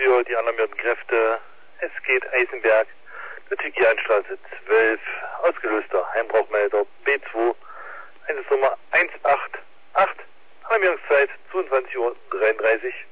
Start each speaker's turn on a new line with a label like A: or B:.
A: für die alarmierten Kräfte. Es geht Eisenberg, Lüttigianstraße 12, ausgelöster Heimbrauchmelder B2, Einsatznummer 188, Alarmierungszeit 22:33 Uhr.